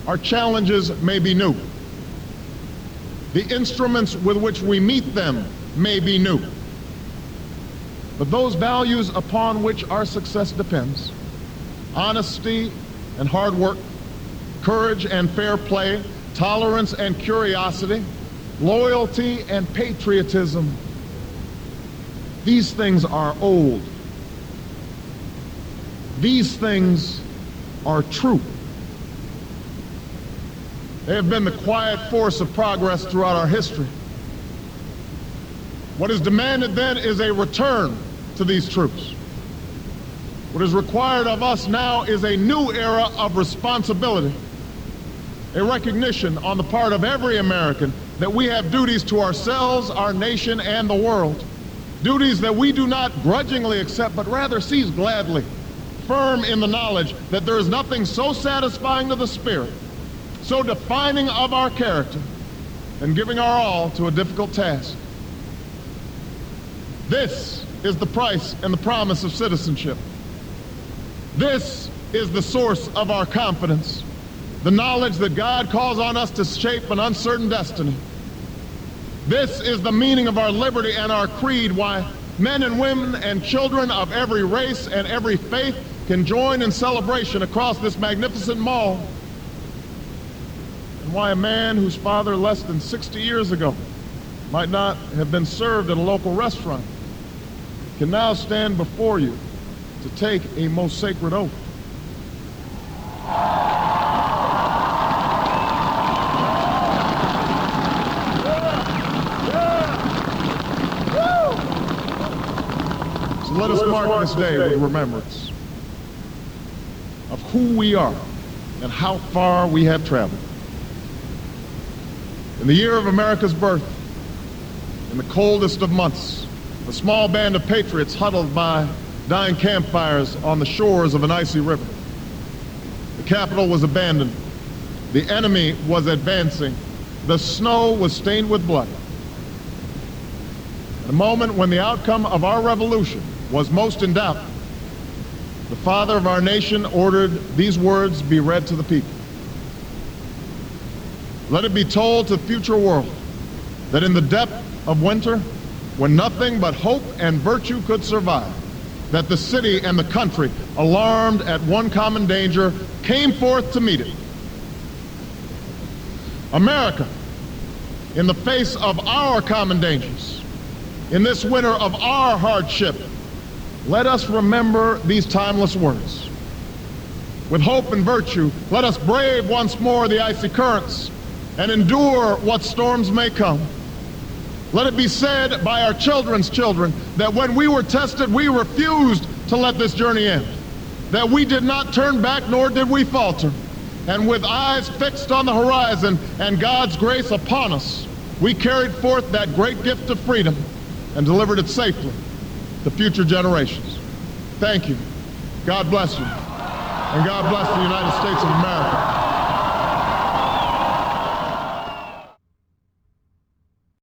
Our challenges may be new. The instruments with which we meet them may be new. But those values upon which our success depends, honesty and hard work, courage and fair play, tolerance and curiosity, loyalty and patriotism, these things are old. These things are true. They have been the quiet force of progress throughout our history. What is demanded then is a return to these truths. What is required of us now is a new era of responsibility, a recognition on the part of every American that we have duties to ourselves, our nation, and the world. Duties that we do not grudgingly accept, but rather seize gladly, firm in the knowledge that there is nothing so satisfying to the spirit, so defining of our character, and giving our all to a difficult task. This is the price and the promise of citizenship. This is the source of our confidence, the knowledge that God calls on us to shape an uncertain destiny. This is the meaning of our liberty and our creed, why men and women and children of every race and every faith can join in celebration across this magnificent mall, and why a man whose father less than 60 years ago might not have been served at a local restaurant can now stand before you to take a most sacred oath. So let us mark this day with remembrance of who we are and how far we have traveled. In the year of America's birth, in the coldest of months, a small band of patriots huddled by dying campfires on the shores of an icy river. The capital was abandoned. The enemy was advancing. The snow was stained with blood. At a moment when the outcome of our revolution was most in doubt, the father of our nation ordered these words be read to the people. Let it be told to the future world that in the depth of winter, when nothing but hope and virtue could survive, that the city and the country, alarmed at one common danger, came forth to meet it. America, in the face of our common dangers, in this winter of our hardship, let us remember these timeless words. With hope and virtue, let us brave once more the icy currents and endure what storms may come. Let it be said by our children's children that when we were tested, we refused to let this journey end, that we did not turn back nor did we falter. And with eyes fixed on the horizon and God's grace upon us, we carried forth that great gift of freedom and delivered it safely to future generations. Thank you. God bless you. And God bless the United States of America.